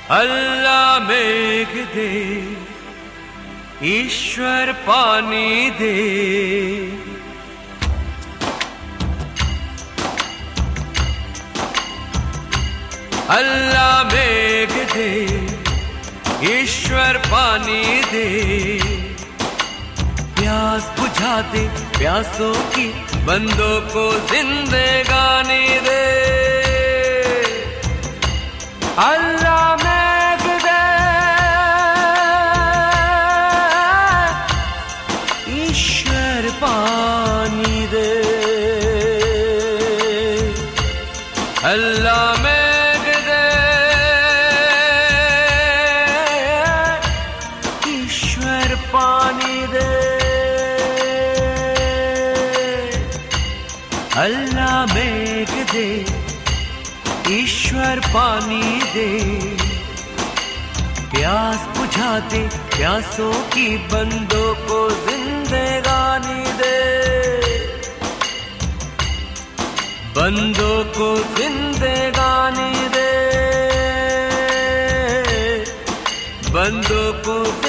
अल्लाह मेघ दे, ईश्वर पानी दे। अल्लाह मेघ दे, ईश्वर पानी दे। प्यास बुझा दे प्यासों की, बंदों को जिंदगानी दे। अल्लाह मेघ दे, ईश्वर पानी दे। अल्लाह मेघ दे, ईश्वर पानी दे। अल्लाह मेघ दे, ईश्वर पानी दे। प्यास बुझा दे प्यासों की, बंदों को जिंदगानी दे। बंदों को जिंदगानी दे। बंदों को